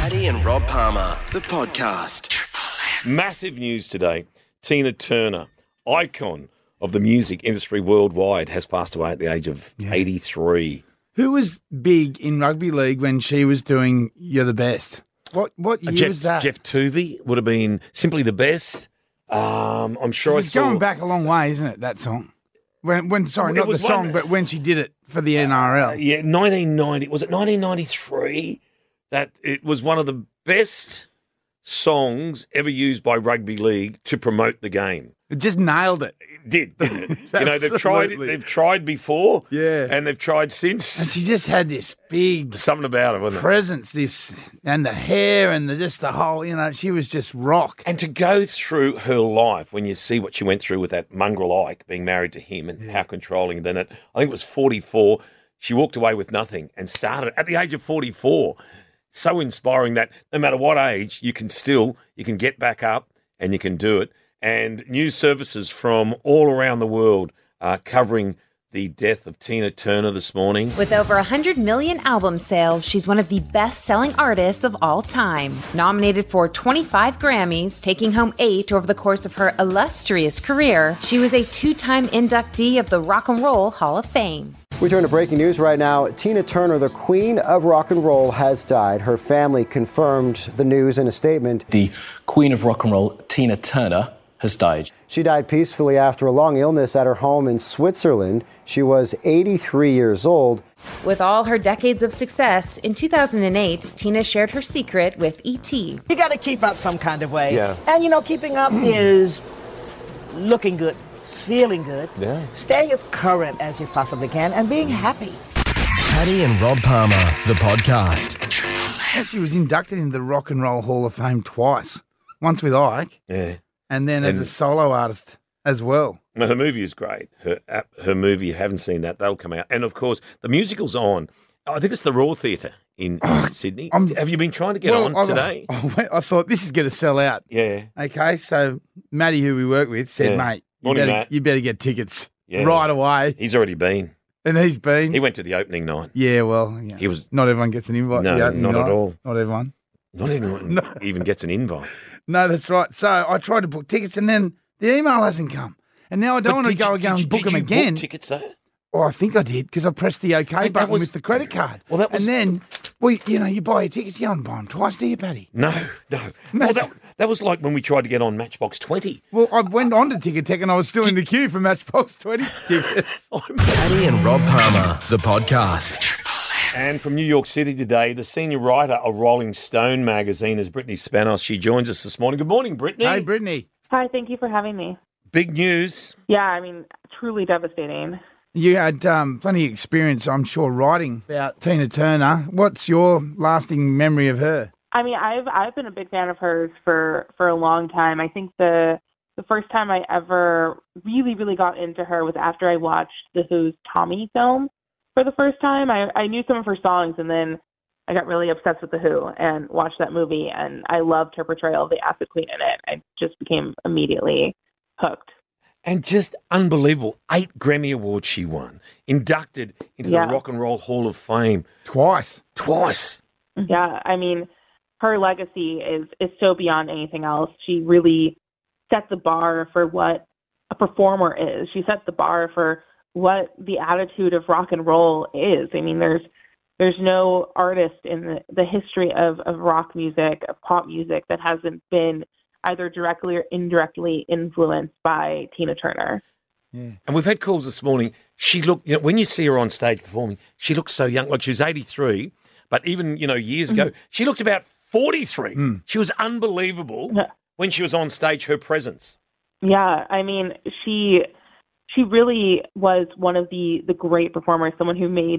Paddy and Rob Palmer, the podcast. Massive news today. Tina Turner, icon of the music industry worldwide, has passed away at the age of 83. Who was big in rugby league when she was doing You're the Best? What year was that? Jeff Tuvey would have been Simply the Best. I'm sure It's going back a long way, isn't it, that song? Sorry, not the song, but when she did it for the NRL. 1990. Was it 1993? That it was one of the best songs ever used by rugby league to promote the game. It just nailed it. It did, didn't it? They've tried before, and they've tried since. And she just had this big something about it, wasn't presence, and the hair and just the whole, she was just rock. And to go through her life, when you see what she went through with that mongrel Ike being married to him and how controlling, then I think it was 44, she walked away with nothing and started at the age of 44. So inspiring that no matter what age, you can get back up and you can do it. And news services from all around the world are covering the death of Tina Turner this morning. With over 100 million album sales, she's one of the best-selling artists of all time. Nominated for 25 Grammys, taking home 8 over the course of her illustrious career, she was a 2-time inductee of the Rock and Roll Hall of Fame. We turn to breaking news right now. Tina Turner, the queen of rock and roll, has died. Her family confirmed the news in a statement. The queen of rock and roll, Tina Turner, has died. She died peacefully after a long illness at her home in Switzerland. She was 83 years old. With all her decades of success, in 2008, Tina shared her secret with E.T. You got to keep up some kind of way. Yeah. And, keeping up is looking good, feeling good, staying as current as you possibly can, and being happy. Paddy and Rob Palmer, the podcast. She was inducted into the Rock and Roll Hall of Fame twice. Once with Ike. Yeah. And then as a solo artist as well. Well, her movie is great. Her movie, you haven't seen that, they'll come out. And, of course, the musical's on. I think it's the Royal Theatre in Sydney. Have you been trying to get on today? I thought this is going to sell out. Yeah. Okay, so Matty, who we work with, said, mate, you better get tickets right away. He's already been. And he's been. He went to the opening night. Yeah, well, he was. Not everyone gets an invite. No, not at all. Not everyone. Not everyone even gets an invite. No, that's right. So I tried to book tickets and then the email hasn't come. And now I don't want to go and book them again. Book tickets though? Oh, I think I did because I pressed the OK button with the credit card. Well, that was... And then, you buy your tickets, you don't buy them twice, do you, Paddy? No. Well, that was like when we tried to get on Matchbox 20. Well, I went on to Ticketek and I was still in the queue for Matchbox 20 tickets. Paddy and Rob Palmer, the podcast. And from New York City today, the senior writer of Rolling Stone magazine is Brittany Spanos. She joins us this morning. Good morning, Brittany. Hey, Brittany. Hi, thank you for having me. Big news. Yeah, truly devastating. You had plenty of experience, I'm sure, writing about Tina Turner. What's your lasting memory of her? I've been a big fan of hers for a long time. I think the first time I ever really, really got into her was after I watched The Who's Tommy film. For the first time, I knew some of her songs, and then I got really obsessed with The Who and watched that movie, and I loved her portrayal of the Acid Queen in it. I just became immediately hooked. And just unbelievable. 8 Grammy Awards she won. Inducted into the Rock and Roll Hall of Fame. Twice. Yeah, her legacy is so beyond anything else. She really set the bar for what a performer is. She set the bar for what the attitude of rock and roll is. There's no artist in the history of rock music, of pop music, that hasn't been either directly or indirectly influenced by Tina Turner. Yeah. And we've had calls this morning. She looked, when you see her on stage performing, she looks so young. Like she was 83, but even, years ago, she looked about 43. She was unbelievable when she was on stage, her presence. Yeah, she really was one of the great performers, someone who made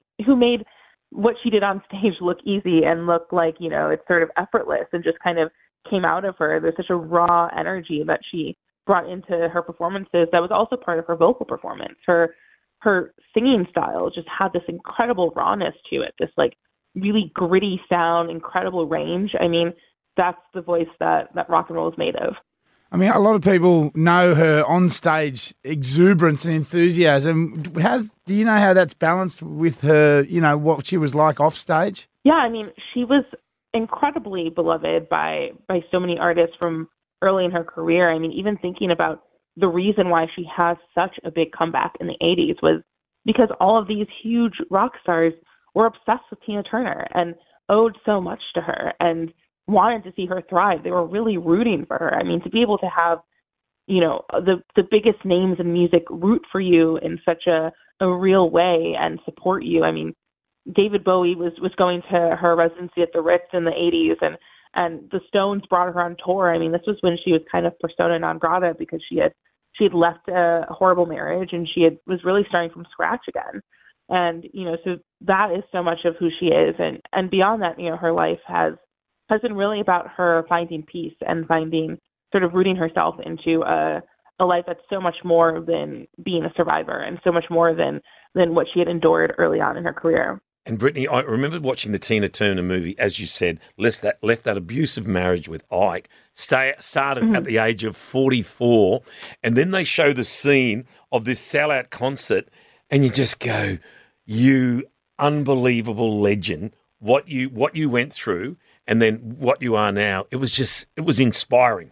what she did on stage look easy and look like, it's sort of effortless and just kind of came out of her. There's such a raw energy that she brought into her performances that was also part of her vocal performance. Her singing style just had this incredible rawness to it, this really gritty sound, incredible range. That's the voice that rock and roll is made of. A lot of people know her on-stage exuberance and enthusiasm. Do you know how that's balanced with her, what she was like off-stage? Yeah, she was incredibly beloved by so many artists from early in her career. I mean, even thinking about the reason why she has such a big comeback in the 80s was because all of these huge rock stars were obsessed with Tina Turner and owed so much to her and wanted to see her thrive. They were really rooting for her. I mean, to be able to have, you know, the biggest names in music root for you in such a real way and support you. I mean, David Bowie was going to her residency at the Ritz in the 80s, and the Stones brought her on tour. I mean, this was when she was kind of persona non grata because she had left a horrible marriage and was really starting from scratch again. And, you know, so that is so much of who she is. And beyond that, you know, her life has been really about her finding peace and sort of rooting herself into a life that's so much more than being a survivor and so much more than what she had endured early on in her career. And Brittany, I remember watching the Tina Turner movie, as you said, left that abusive marriage with Ike, started at the age of 44, and then they show the scene of this sellout concert, and you just go, you unbelievable legend, what you went through, and then what you are now. It was inspiring.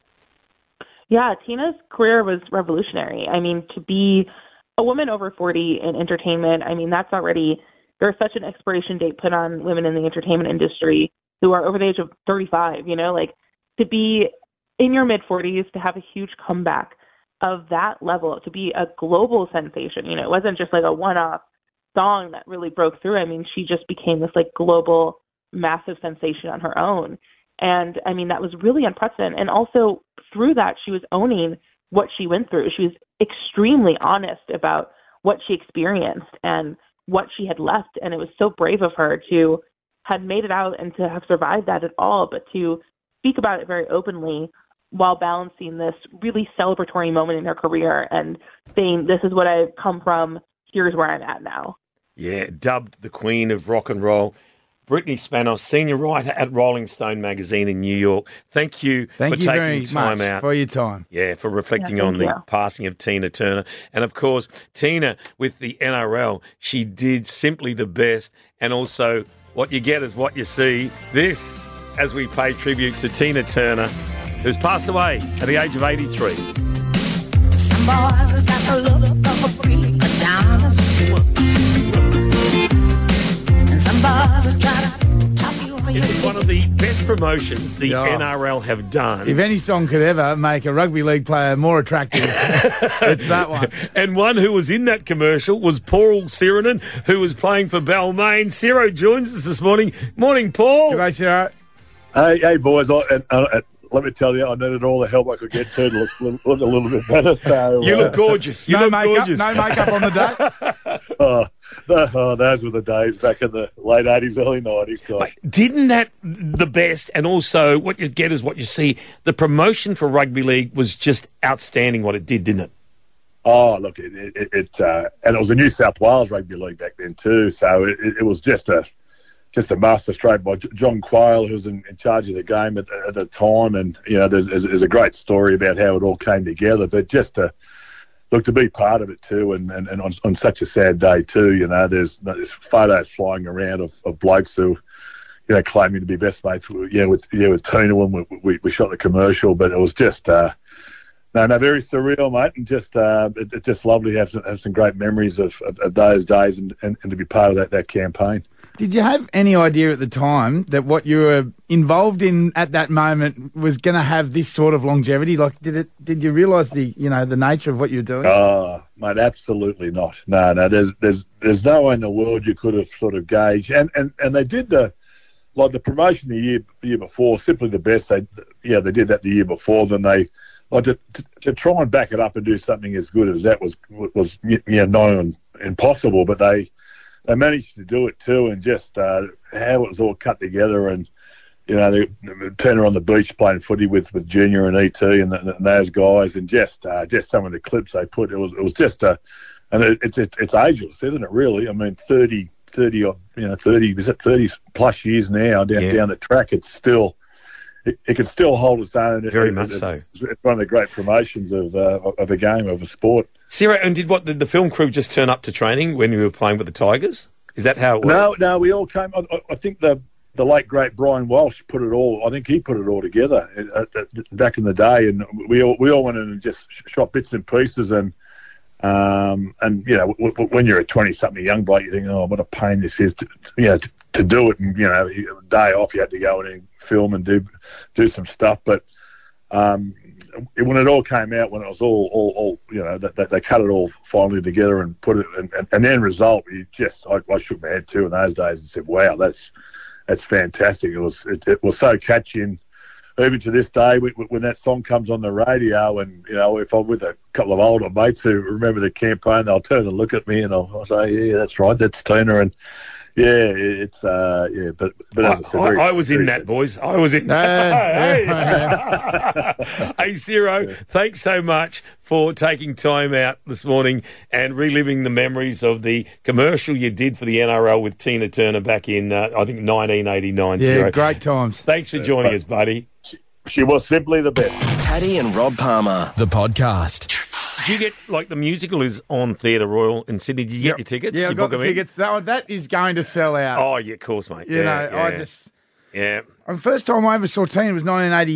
Yeah, Tina's career was revolutionary. I mean, to be a woman over 40 in entertainment, I mean, that's already... There's such an expiration date put on women in the entertainment industry who are over the age of 35, you know, like to be in your mid-40s, to have a huge comeback of that level, to be a global sensation. You know, it wasn't just like a one-off song that really broke through. I mean, she just became this like global, massive sensation on her own. And I mean, that was really unprecedented. And also through that, she was owning what she went through. She was extremely honest about what she experienced and what she had left, and it was so brave of her to have made it out and to have survived that at all, but to speak about it very openly while balancing this really celebratory moment in her career and saying, this is what I've come from, here's where I'm at now. Yeah, dubbed the Queen of Rock and Roll. Brittany Spanos, senior writer at Rolling Stone magazine in New York. Thank you for taking time out. For your time. Yeah, for reflecting on the passing of Tina Turner. And, of course, Tina with the NRL, she did simply the best. And also, what you get is what you see. This, as we pay tribute to Tina Turner, who's passed away at the age of 83. Some boys has got the look of a freak down the street. It's one of the best promotions the NRL have done. If any song could ever make a rugby league player more attractive, it's that one. And one who was in that commercial was Paul Sirenen, who was playing for Balmain. Ciro joins us this morning. Morning, Paul. G'day, Ciro. Hey, boys. Let me tell you, I needed all the help I could get to look a little bit better. So you look gorgeous. You look gorgeous. No makeup on the day. Those were the days back in the late 80s, early 90s. Gosh. Didn't that the best? And also, what you get is what you see. The promotion for rugby league was just outstanding. What it did, didn't it? Oh, look, and it was the New South Wales Rugby League back then too. So it was just a master stroke by John Quayle, who was in charge of the game at the time. And, you know, there's a great story about how it all came together. But just to be part of it too, and on such a sad day too, you know, there's photos flying around of blokes who, you know, claiming to be best mates with Tina when we shot the commercial. But it was just... very surreal, mate, and it's just lovely to have some great memories of those days and to be part of that campaign. Did you have any idea at the time that what you were involved in at that moment was going to have this sort of longevity? Like, did you realise the nature of what you were doing? Oh, mate, absolutely not. No. There's no way in the world you could have sort of gauged, and they did the promotion the year before, simply the best. They did that the year before. Then they. To try and back it up and do something as good as that was known impossible, but they managed to do it too, and just how it was all cut together, and you know, they Turner on the beach playing footy with Junior and ET and those guys, and just some of the clips they put. It was just and it's ageless, isn't it? Really, I mean, 30 plus years now down the track. It's still. It can still hold its own. Very much so. It's one of the great promotions of a game, of a sport. Sarah, and did the film crew just turn up to training when you were playing with the Tigers? Is that how it worked? No, we all came. I think the the late great Brian Walsh put it all. I think he put it all together back in the day, and we all went in and just shot bits and pieces. And you know, when you're a 20-something young bloke, you think, oh, what a pain this is to do it. And you know, day off, you had to go in and film and do some stuff. But when it all came out, when it was all you know, they cut it all finally together and put it, and the end result, I shook my head too in those days and said, wow, that's fantastic. It was so catchy, and even to this day, when that song comes on the radio, and you know, if I'm with a couple of older mates who remember the campaign, they'll turn and look at me, and I'll say, yeah, that's right, that's Tina. And yeah, it's but as I said, I was in that, boys. I was in that. Hey, Ciro, thanks so much for taking time out this morning and reliving the memories of the commercial you did for the NRL with Tina Turner back in, I think, 1989. Yeah, Ciro. great times. Thanks for joining us, buddy. She was simply the best. Paddy and Rob Palmer, the podcast. Did you get, like, the musical is on Theatre Royal in Sydney? Did you get your tickets? Yeah, I you got book the them in? tickets. That is going to sell out. Oh, yeah, of course, mate. You know, I just... The first time I ever saw Tina was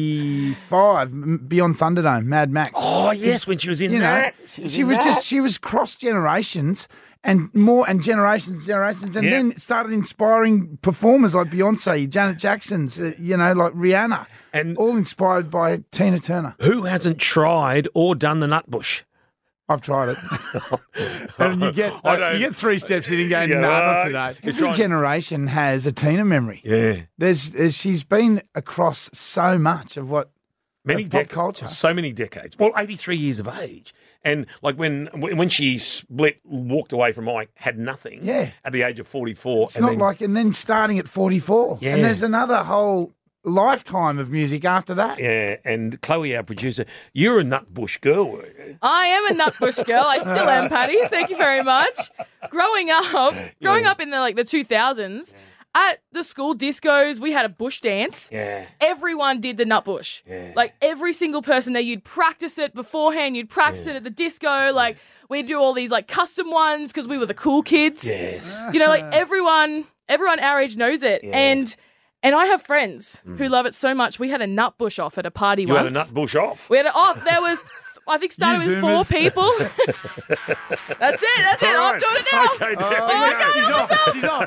1985, Beyond Thunderdome, Mad Max. Oh, yes, when she was in that. She was cross generations and generations, and then it started inspiring performers like Beyonce, Janet Jackson's, like Rihanna, and all inspired by Tina Turner. Who hasn't tried or done the Nutbush? I've tried it. And you get 3 steps in and go, no, not today. Every generation has a Tina memory. Yeah. She's been across so much of what pop culture. So many decades. Well, 83 years of age. And like when she walked away from Mike, had nothing at the age of 44. And then starting at 44. Yeah. And there's another whole lifetime of music after that. Yeah, and Chloe, our producer, you're a Nutbush girl, were you? I am a Nutbush girl. I still am, Paddy. Thank you very much. Growing up in the 2000s, at the school discos, we had a bush dance. Yeah. Everyone did the Nutbush. Yeah. Like, every single person there, you'd practice it beforehand. You'd practice it at the disco. Like, we'd do all these, custom ones because we were the cool kids. Yes. Everyone our age knows it. Yeah. And I have friends who love it so much. We had a Nutbush off at a party once. You had a Nutbush off? We had it off. There was... I think started with 4 people. That's it. I'm doing it now. Okay, she's off.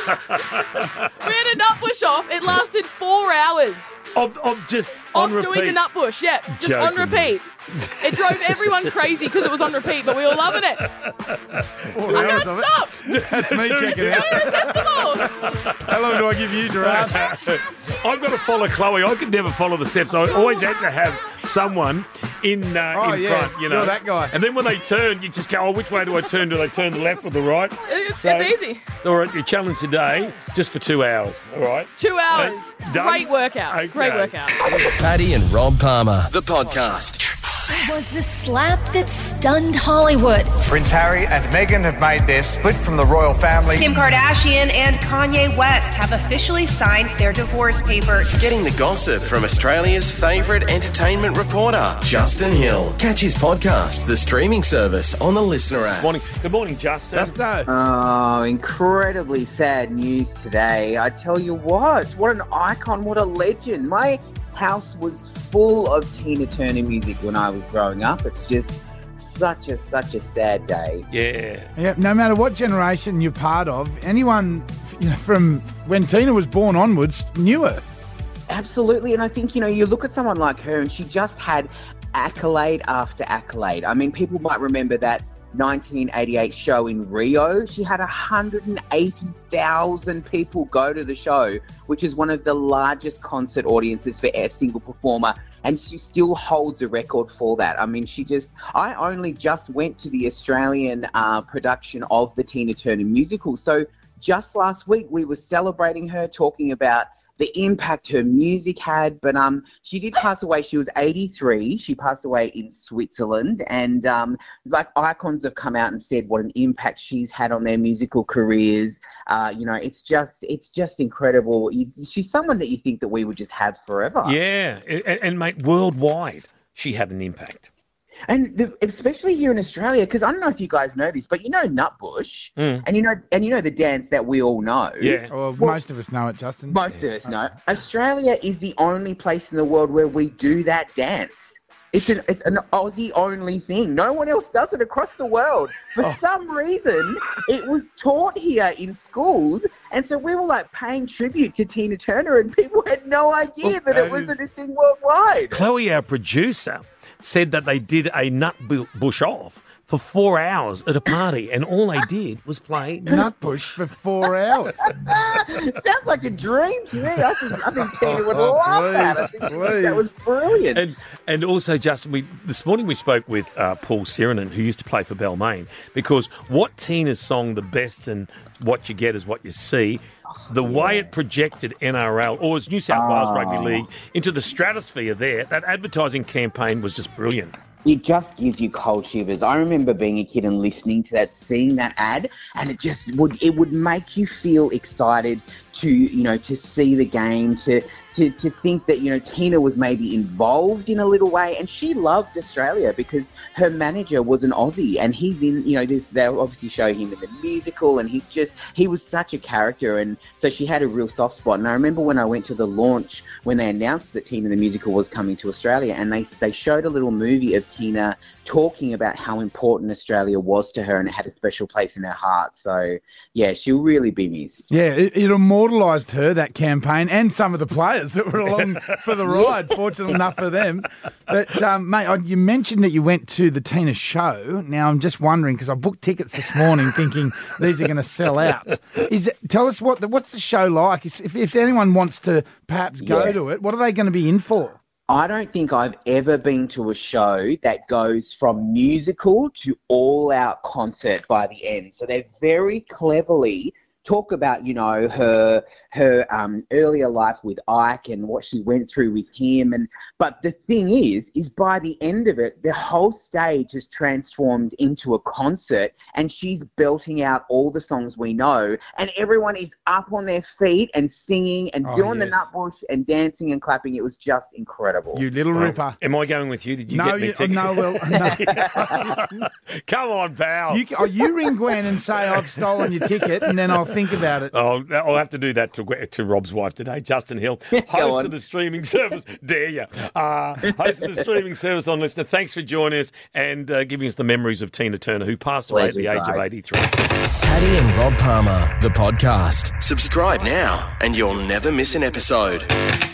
We had a Nutbush off. It lasted 4 hours. Of doing the Nutbush, just Joking. On repeat. It drove everyone crazy because it was on repeat, but we were loving it. I can't stop. That's me checking out. Festival. How long do I give you, Gerard? I've got to follow Chloe. I could never follow the steps. I always had to have someone in front, You're that guy. And then when they turn, you just go, which way do I turn? Do they turn the left or the right? It's easy. All right, your challenge today, just for 2 hours, all right? 2 hours. Done? Great workout. Okay. Great workout. Paddy and Rob Palmer, the podcast. It was the slap that stunned Hollywood. Prince Harry and Meghan have made their split from the royal family. Kim Kardashian and Kanye West have officially signed their divorce papers. Getting the gossip from Australia's favourite entertainment reporter, Justin Hill. Catch his podcast, The Streaming Service, on the Listener app. Good morning, Justin. Oh, incredibly sad news today. I tell you what an icon, what a legend. My house was full of Tina Turner music when I was growing up. It's just such a sad day. Yeah. No matter what generation you're part of, anyone from when Tina was born onwards knew her. Absolutely, and I think you look at someone like her, and she just had accolade after accolade. I mean, people might remember that 1988 show in Rio. She had 180,000 people go to the show, which is one of the largest concert audiences for a single performer, and she still holds a record for that. I mean, I only just went to the Australian production of the Tina Turner musical, so just last week we were celebrating her, talking about the impact her music had, but she did pass away. She was 83. She passed away in Switzerland, and icons have come out and said what an impact she's had on their musical careers. It's just incredible. She's someone that you think that we would just have forever. Yeah, and mate, worldwide, she had an impact. And especially here in Australia, because I don't know if you guys know this, but you know Nutbush, and you know the dance that we all know. Yeah, well, most of us know it, Justin. Most of us know. Australia is the only place in the world where we do that dance. It's an Aussie only thing. No one else does it across the world. For some reason, it was taught here in schools, and so we were like paying tribute to Tina Turner, and people had no idea that it wasn't a thing worldwide. Chloe, our producer, said that they did a Nutbush off for 4 hours at a party, and all they did was play Nutbush for 4 hours. Sounds like a dream to me. I think Tina would love that. I think that was brilliant. And also, Justin, this morning we spoke with Paul Sirenen, who used to play for Balmain, because what Tina's song, The Best and What You Get Is What You See, the way it projected NRL, or as New South Wales Rugby League, into the stratosphere there, that advertising campaign was just brilliant. It just gives you cold shivers. I remember being a kid and listening to that, seeing that ad, and it would make you feel excited to see the game, to think that, Tina was maybe involved in a little way, and she loved Australia because her manager was an Aussie, and he's in, they'll obviously show him in the musical, and he was such a character, and so she had a real soft spot. And I remember when I went to the launch, when they announced that Tina the Musical was coming to Australia, and they showed a little movie of Tina talking about how important Australia was to her, and it had a special place in her heart. So, yeah, she'll really be missed. Yeah, it immortalised her, that campaign, and some of the players that were along for the ride, fortunate enough for them. But, mate, you mentioned that you went to the Tina show. Now, I'm just wondering, because I booked tickets this morning thinking these are going to sell out. Tell us, what's the show like? If anyone wants to perhaps go to it, what are they going to be in for? I don't think I've ever been to a show that goes from musical to all-out concert by the end. So they're very cleverly talk about, her earlier life with Ike and what she went through with him. But the thing is by the end of it, the whole stage has transformed into a concert, and she's belting out all the songs we know, and everyone is up on their feet and singing and doing the Nutbush and dancing and clapping. It was just incredible. You little ripper. Am I going with you? Did you get me tickets? No, no. Come on, pal. You ring Gwen and say, I've stolen your ticket, and then I'll think about it. Oh, I'll have to do that to Rob's wife today, Justin Hill, host of the streaming service. Dare you? Host of the streaming service on Listener. Thanks for joining us and giving us the memories of Tina Turner, who passed away at the age of 83. Paddy and Rob Palmer, the podcast. Subscribe now and you'll never miss an episode.